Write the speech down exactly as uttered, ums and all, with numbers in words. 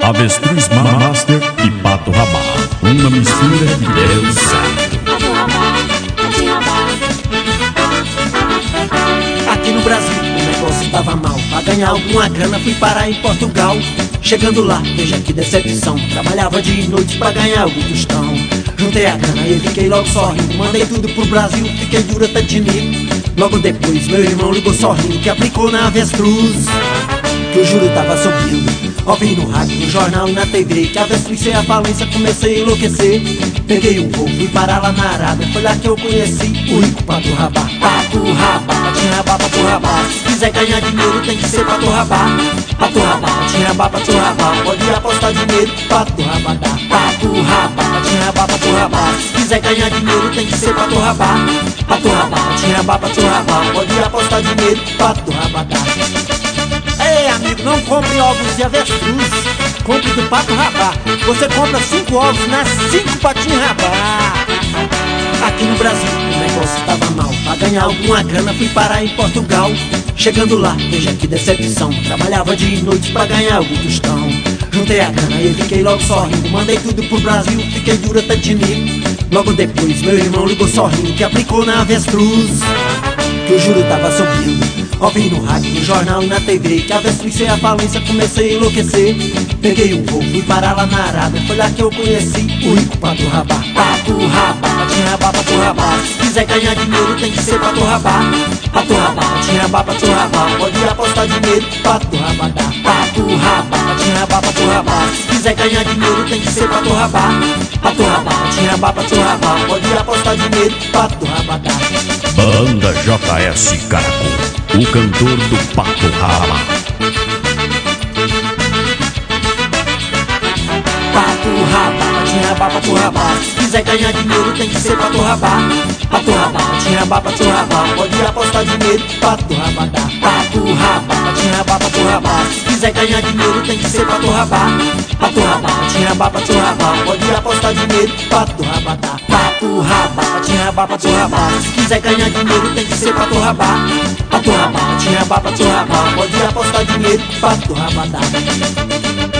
Avestruz Master e Pato Rabá, uma mistura que deu certo. Aqui no Brasil o negócio tava mal. Pra ganhar alguma grana fui parar em Portugal. Chegando lá, veja que decepção. Trabalhava dia e noite pra ganhar algum tostão. Juntei a grana e fiquei logo sorrindo. Mandei tudo pro Brasil, fiquei dura até de mim. Logo depois meu irmão ligou sorrindo que aplicou na Avestruz, que o juro tava subindo. Ouvi no rádio, no jornal e na T V que a avestruz ia à falência, comecei a enlouquecer. Peguei um voo, fui parar lá na Arábia. Foi lá que eu conheci o rico Pato Rabá. Pato Rabá, Patinho Rabá, Pato Rabá. Se quiser ganhar dinheiro tem que ser Pato Rabá. Pato Rabá, Patinho Rabá, Pato Rabá. Pode apostar dinheiro, Pato Rabá dá. Pato Rabá, Patinho Rabá, Pato Rabá. Se quiser ganhar dinheiro tem que ser Pato Rabá. Pato Rabá, Patinho Rabá, Pato Rabá. Pode apostar dinheiro, Pato Rabá dá. Ei, amigo, não compre ovos de avestruz, compre do Pato Rabá. Você compra cinco ovos nas cinco Patinho Rabá. Aqui no Brasil o negócio tava mal. Pra ganhar alguma grana fui parar em Portugal. Chegando lá, veja que decepção. Trabalhava dia e noite pra ganhar algum tostão. Juntei a grana e fiquei logo sorrindo. Mandei tudo pro Brasil, fiquei dura até de mim. Logo depois meu irmão ligou sorrindo que aplicou na Avestruz, que o juro tava subindo. Ouvi no rádio, no jornal e na T V que a avestruz ia à falência, comecei a enlouquecer. Peguei um voo, fui parar lá na Arábia. Foi lá que eu conheci o rico Pato Rabá. Pato Rabá, Patinho Rabá, Pato Rabá. Se quiser ganhar dinheiro tem que ser Pato Rabá. Pato Rabá, Patinho Rabá, Pato Rabá. Pode apostar dinheiro, Pato Rabá dá. Pato Rabá, Patinho Rabá, Pato Rabá. Se quiser ganhar dinheiro tem que ser Pato Rabá. Pato Rabá, Patinho Rabá, Pato Rabá. Pode apostar dinheiro, Pato Rabá dá. Banda J S Caracol, o cantor do Pato Rabá. Pato Rabá, Patinho Rabá, Pato Rabá. Se quiser ganhar dinheiro tem que ser Pato Rabá. Pato Rabá, Patinho Rabá, Pato Rabá. Pode apostar dinheiro, Pato Rabá dá. Pato Rabá, Patinho Rabá, Pato Rabá. Se quiser ganhar dinheiro tem que ser Pato Rabá. Pato Rabá, Patinho Rabá, Pato Rabá. Pode apostar dinheiro, Pato Rabá dá. Pato Rabá, Patinho Rabá, Pato Rabá. Se quiser ganhar dinheiro tem que ser Pato Rabá. Pato Rabá, Patinho Rabá, Pato Rabá. Pode apostar dinheiro, Pato Rabá dá.